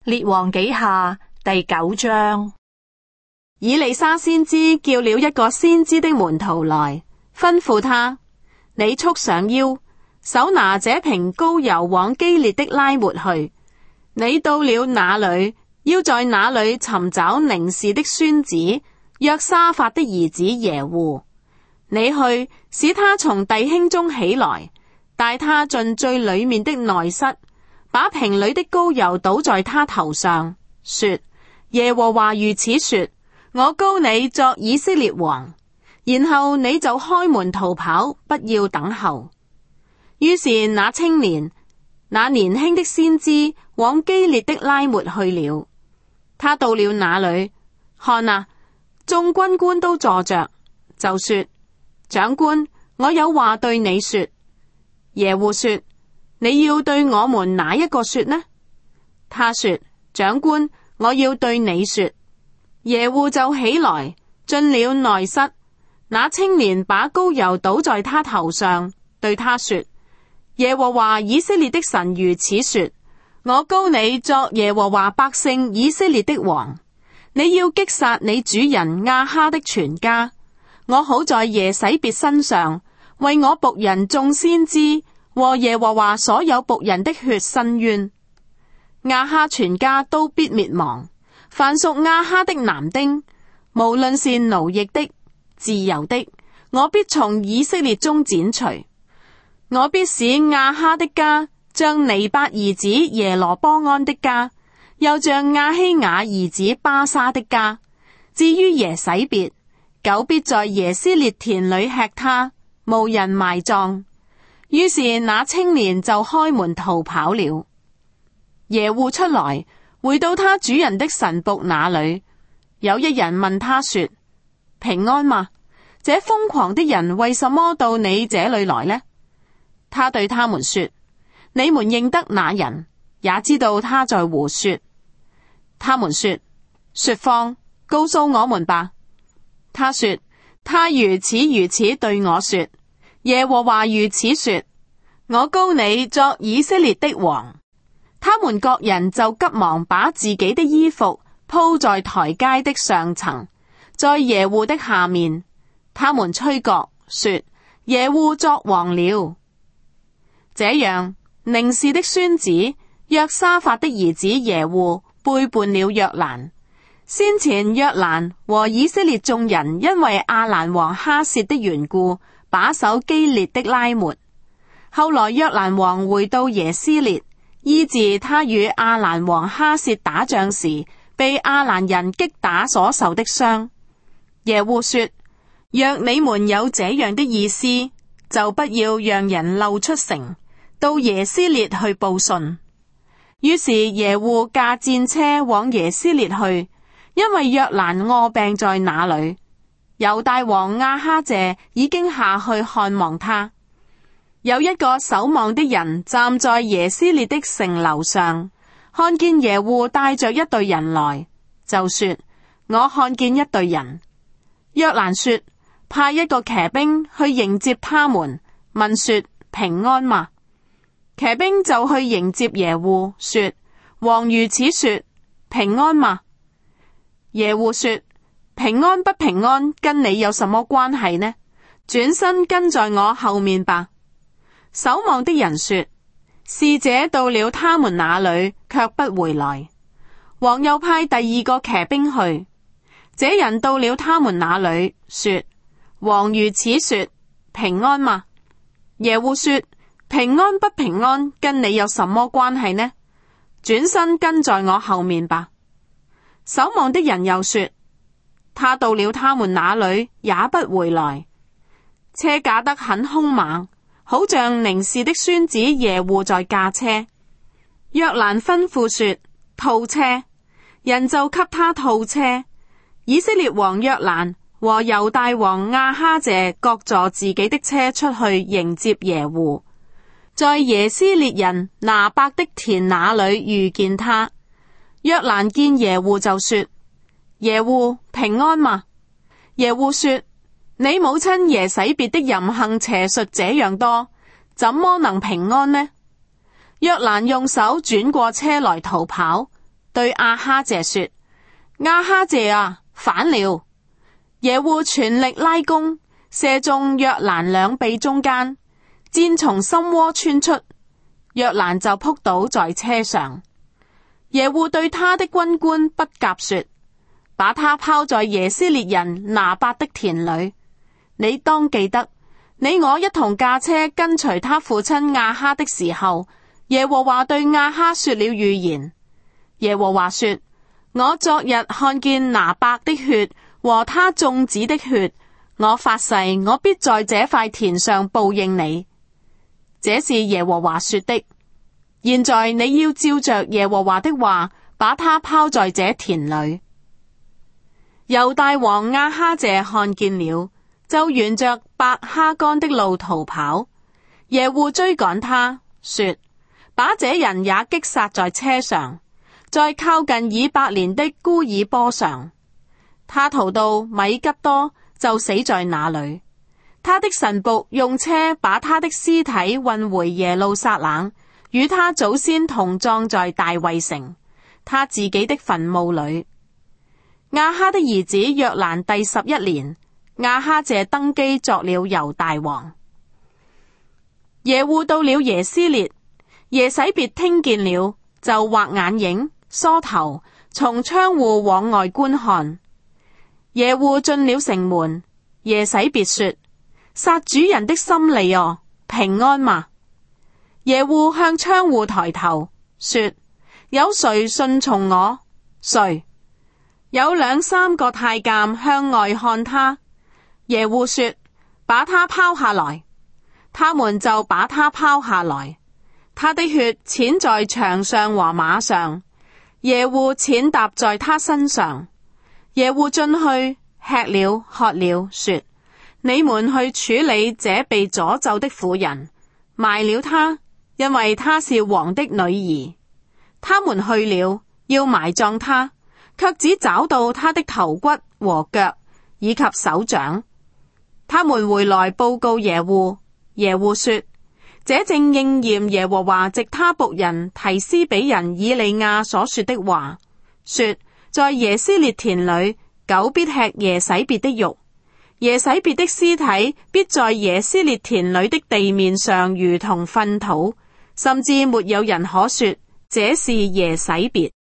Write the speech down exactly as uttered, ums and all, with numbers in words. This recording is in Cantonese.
列王紀下第九章。 以利沙先知叫了一個先知的門徒來，吩咐他：你束上腰，手拿這瓶膏油往基列的拉末去。你到了那裏，要在那裏尋找寧示的孫子約沙法的兒子耶戶。你去，使他從弟兄中起來，帶他進最裏面的內室，把瓶裏的膏油倒在他頭上，說：耶和華如此說，我膏你作以色列王。然後你就開門逃跑，不要等候。於是那青年、那年輕的先知往基列的拉末去了。他到了那裏，看啊，眾軍官都坐着，就說：長官，我有話對你說。耶戶說：你要對我們哪一個說呢？他說：長官，我要對你說。耶戶就起來，進了內室。那青年把膏油倒在他頭上，對他說：耶和華以色列的神如此說，我膏你作耶和華百姓以色列的王。你要擊殺你主人亞哈的全家。我好在耶洗別身上，為我僕人眾先知和耶和華所有僕人的血申冤。亞哈全家都必滅亡，凡屬亞哈的男丁，無論是奴役的、自由的，我必從以色列中剪除。我必使亞哈的家像尼八兒子耶羅波安的家，又像亞希雅兒子巴沙的家。至於耶洗別，狗必在耶斯列田裏吃他，無人埋葬。於是那青年就開門逃跑了。耶戶出來，回到他主人的臣僕那裏。有一人問他說：平安嗎？這瘋狂的人為什麼到你這裏來呢？他對他們說：你們認得那人，也知道他在胡說。他們說：說謊，告訴我們吧。他說：他如此如此對我說，耶和華如此說，我膏你作以色列的王。他們各人就急忙把自己的衣服鋪在台階的上層，在耶戶的下面。他們吹角說：耶戶作王了。這樣，寧示的孫子約沙法的兒子耶戶背叛了約蘭。先前約蘭和以色列眾人因為亞蘭王哈薛的緣故，把守基列的拉末。後來約蘭王回到耶斯列，醫治他與亞蘭王哈薛打仗時被亞蘭人擊打所受的傷。耶戶說：若你們有這樣的意思，就不要讓人漏出城，到耶斯列去報信。於是耶戶駕戰車往耶斯列去，因為約蘭臥病在那裏。猶大王亞哈謝已經下去看望他。有一個守望的人站在耶斯列的城樓上，看見耶戶帶着一隊人來，就說：我看見一隊人。約蘭說：派一個騎兵去迎接他們，問說：平安嗎？騎兵就去迎接耶戶，說：王如此說，平安嗎？耶戶說：平安不平安，跟你有什麼關係呢？轉身跟在我後面吧。守望的人說：使者到了他們那裏，卻不回來。王又派第二個騎兵去，這人到了他們那裏，說：王如此說，平安嗎？耶戶說：平安不平安，跟你有什麼關係呢？轉身跟在我後面吧。守望的人又說：他到了他們那裏，也不回來。車駕得很兇猛，好像寧示的孫子耶戶在駕車。約蘭吩咐說：套車，人就給他套車。以色列王約蘭和猶大王亞哈謝各坐自己的車出去迎接耶戶，在耶斯列人拿伯的田那裏遇見他。約蘭見耶戶就說：耶戶平安嗎？耶戶說：你母親耶洗別的淫行邪術這樣多，怎麼能平安呢？約蘭用手轉過車來逃跑， 對亞哈謝說：亞哈謝啊，反了！耶戶全力拉弓，射中約蘭兩臂中間，箭從心窩穿出，約蘭就撲倒在車上。耶戶對他的軍官畢甲說：把他拋在耶斯列人拿八的田裏。你當記得，你我一同駕車跟隨他父親亞哈的時候，耶和華對亞哈說了預言。耶和華說：我昨日看見拿八的血和他眾子的血，我發誓，我必在這塊田上報應你。這是耶和華說的。現在你要照着耶和華的話，把他拋在這田裏。猶大王亞哈謝看見了，就沿着伯哈干的路逃跑。耶戶追趕他，說：把這人也擊殺在車上，在靠近以伯蓮的孤爾坡上。他逃到米吉多，就死在那裏。他的臣僕用車把他的屍體運回耶路撒冷，與他祖先同葬在大衛城，他自己的墳墓裏。亞哈的兒子約蘭第十一年，亞哈謝登基作了猶大王。耶戶到了耶斯列，耶洗別聽見了，就畫眼影，梳頭，從窗戶往外觀看。耶戶進了城門，耶洗別說：殺主人的心利哦，平安嗎？耶戶向窗戶抬頭說：有誰順從我？誰？有兩三個太監向外看他。耶戶說：把他拋下來。他們就把他拋下來。他的血濺在牆上和馬上。耶戶踐踏在他身上。耶戶進去吃了喝了，說：你們去處理這被詛咒的婦人，埋了她，因為她是王的女兒。他們去了，要埋葬她，卻只找到她的頭骨和腳，以及手掌。他們回來報告耶戶，耶戶說：這正應驗耶和華藉他僕人提斯比人以利亞所說的話，說：在耶斯列田裏，狗必吃耶洗別的肉，耶洗別的屍體必在耶斯列田裏的地面上如同糞土，甚至沒有人可說這是耶洗別。